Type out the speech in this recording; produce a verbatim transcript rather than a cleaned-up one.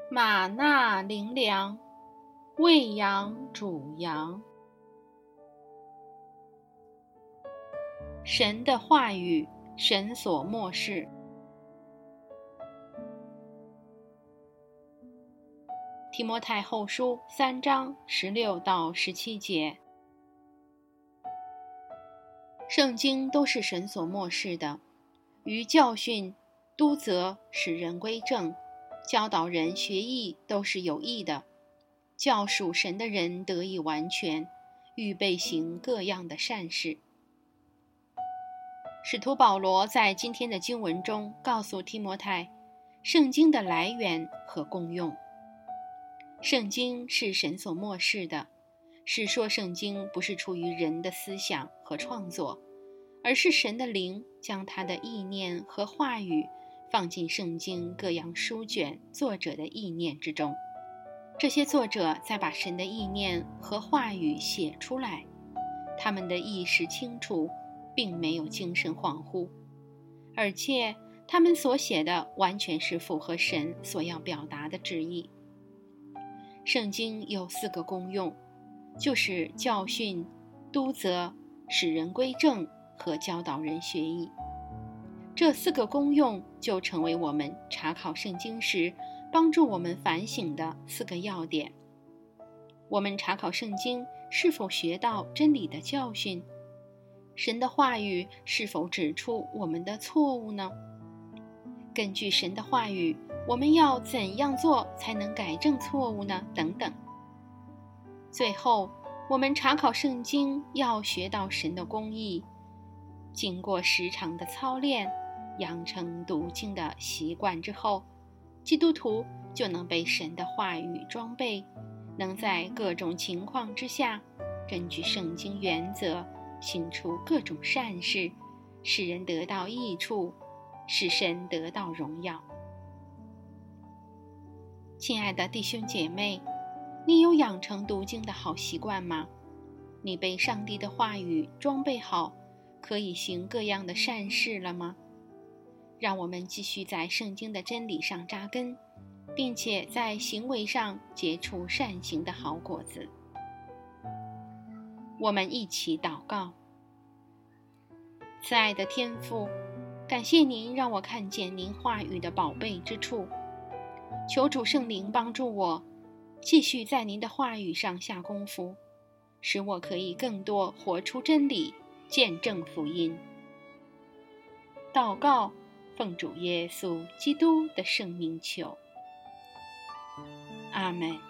玛纳灵粮，喂养主羊。神的话语，神所默示。提摩太后书三章十六到十七节。圣经都是神所默示的，于教训、督责、使人归正、教导人学义都是有益的，叫属神的人得以完全，预备行各样的善事。使徒保罗在今天的经文中告诉提摩太，圣经的来源和功用。圣经是神所默示的，是说圣经不是出于人的思想和创作，而是神的灵将他的意念和话语放进圣经各样书卷作者的意念之中。这些作者再把神的意念和话语写出来，他们的意识清楚，并没有精神恍惚，而且他们所写的完全是符合神所要表达的旨意。圣经有四个功用，就是教训、督责、使人归正和教导人学义。这四个功用就成为我们查考圣经时帮助我们反省的四个要点。我们查考圣经是否学到真理的教训？神的话语是否指出我们的错误呢？根据神的话语，我们要怎样做才能改正错误呢？等等。最后，我们查考圣经要学到神的公义，经过时常的操练，养成读经的习惯之后，基督徒就能被神的话语装备，能在各种情况之下，根据圣经原则行出各种善事，使人得到益处，使神得到荣耀。亲爱的弟兄姐妹，你有养成读经的好习惯吗？你被上帝的话语装备好，可以行各样的善事了吗？让我们继续在圣经的真理上扎根，并且在行为上结出善行的好果子。我们一起祷告。慈爱的天父，感谢您让我看见您话语的宝贝之处，求主圣灵帮助我继续在您的话语上下功夫，使我可以更多活出真理，见证福音。祷告，奉主耶稣基督的圣名求，阿们。